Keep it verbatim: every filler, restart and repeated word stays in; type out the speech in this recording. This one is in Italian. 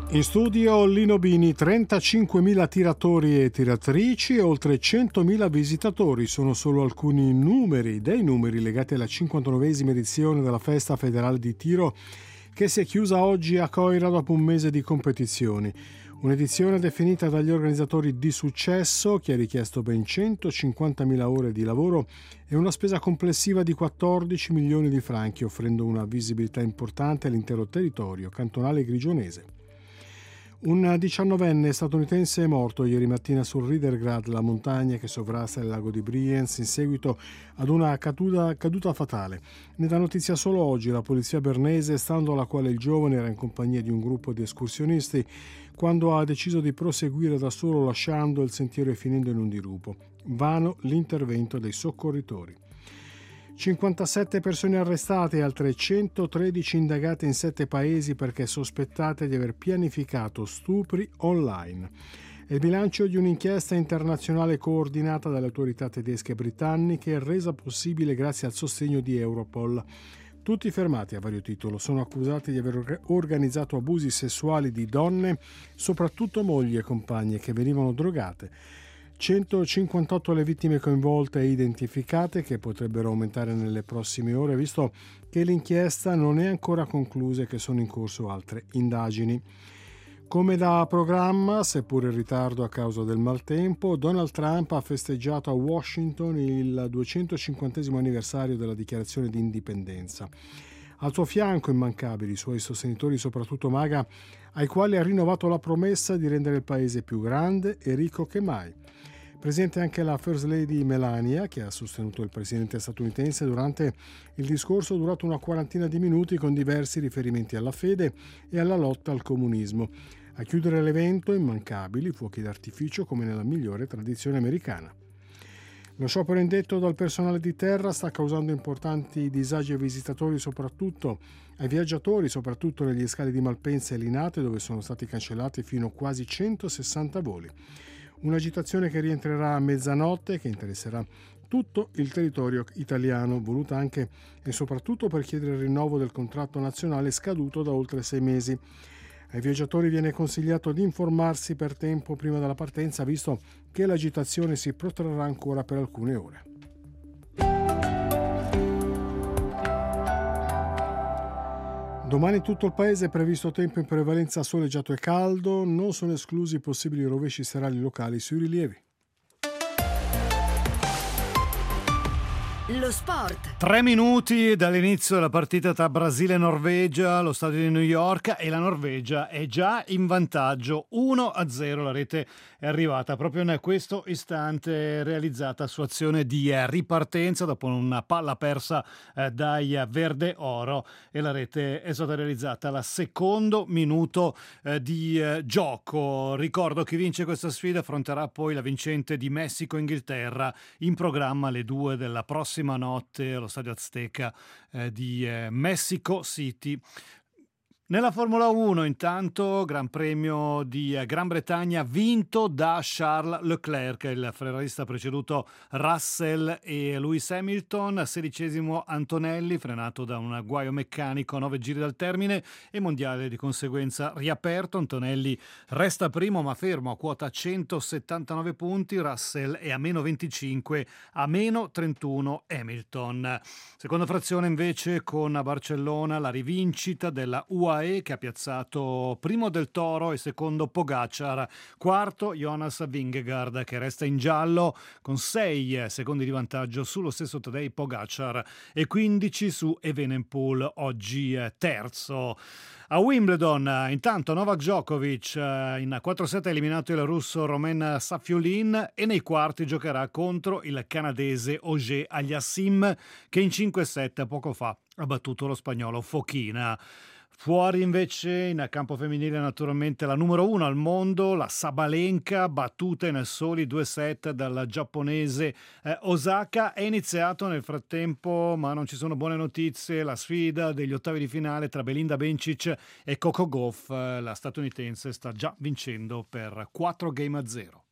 In studio Lino Bini, trentacinquemila tiratori e tiratrici e oltre centomila visitatori sono solo alcuni numeri dei numeri legati alla cinquantanovesima edizione della Festa Federale di Tiro che si è chiusa oggi a Coira dopo un mese di competizioni. Un'edizione definita dagli organizzatori di successo che ha richiesto ben centocinquantamila ore di lavoro e una spesa complessiva di quattordici milioni di franchi, offrendo una visibilità importante all'intero territorio cantonale grigionese. Un diciannovenne statunitense è morto ieri mattina sul Riedergrad, la montagna che sovrasta il lago di Brienz, in seguito ad una caduta, caduta fatale. Ne dà notizia solo oggi la polizia bernese, stando alla quale il giovane era in compagnia di un gruppo di escursionisti quando ha deciso di proseguire da solo lasciando il sentiero e finendo in un dirupo. Vano l'intervento dei soccorritori. cinquantasette persone arrestate e altre centotredici indagate in sette paesi perché sospettate di aver pianificato stupri online. È il bilancio di un'inchiesta internazionale coordinata dalle autorità tedesche e britanniche e resa possibile grazie al sostegno di Europol. Tutti fermati a vario titolo sono accusati di aver organizzato abusi sessuali di donne, soprattutto mogli e compagne, che venivano drogate. centocinquantotto le vittime coinvolte e identificate, che potrebbero aumentare nelle prossime ore, visto che l'inchiesta non è ancora conclusa e che sono in corso altre indagini. Come da programma, seppur in ritardo a causa del maltempo, Donald Trump ha festeggiato a Washington il duecentocinquantesimo anniversario della dichiarazione di indipendenza. Al suo fianco immancabili i suoi sostenitori, soprattutto MAGA, ai quali ha rinnovato la promessa di rendere il paese più grande e ricco che mai. Presente anche la First Lady Melania, che ha sostenuto il presidente statunitense durante il discorso durato una quarantina di minuti con diversi riferimenti alla fede e alla lotta al comunismo. A chiudere l'evento, immancabili fuochi d'artificio come nella migliore tradizione americana. Lo sciopero indetto dal personale di terra sta causando importanti disagi ai visitatori, soprattutto ai viaggiatori, soprattutto negli scali di Malpensa e Linate, dove sono stati cancellati fino a quasi centosessanta voli. Un'agitazione che rientrerà a mezzanotte, che interesserà tutto il territorio italiano, voluta anche e soprattutto per chiedere il rinnovo del contratto nazionale scaduto da oltre sei mesi. Ai viaggiatori viene consigliato di informarsi per tempo prima della partenza, visto che l'agitazione si protrarrà ancora per alcune ore. Domani in tutto il paese è previsto tempo in prevalenza soleggiato e caldo, non sono esclusi possibili rovesci serali locali sui rilievi. Lo sport. Tre minuti dall'inizio della partita tra Brasile e Norvegia, lo stadio di New York, e la Norvegia è già in vantaggio uno a zero. La rete è arrivata proprio in questo istante, realizzata su azione di ripartenza dopo una palla persa eh, dai Verde Oro, e la rete è stata realizzata al secondo minuto eh, di eh, gioco. Ricordo chi vince questa sfida affronterà poi la vincente di Messico-Inghilterra, in programma alle due della prossima notte allo stadio Azteca eh, di eh, Mexico City. Nella Formula uno, intanto, Gran Premio di Gran Bretagna vinto da Charles Leclerc, il ferrarista preceduto Russell e Lewis Hamilton, sedicesimo Antonelli, frenato da un guaio meccanico a nove giri dal termine, e mondiale di conseguenza riaperto. Antonelli resta primo ma fermo a quota centosettantanove punti, Russell è a meno venticinque, a meno trentuno Hamilton. Seconda frazione invece con a Barcellona la rivincita della U A E, che ha piazzato primo Del Toro e secondo Pogacar, quarto Jonas Vingegaard, che resta in giallo con sei secondi di vantaggio sullo stesso Tadej Pogacar e quindici su Evenepoel, oggi terzo. A Wimbledon, intanto, Novak Djokovic in quattro set ha eliminato il russo Romain Safiulin e nei quarti giocherà contro il canadese Auger Aliassime, che in cinque set poco fa ha battuto lo spagnolo Fokina. Fuori invece in campo femminile, naturalmente, la numero uno al mondo, la Sabalenka, battuta in soli due set dal giapponese eh, Osaka. È iniziato nel frattempo, ma non ci sono buone notizie, la sfida degli ottavi di finale tra Belinda Bencic e Coco Gauff. La statunitense sta già vincendo per quattro game a zero.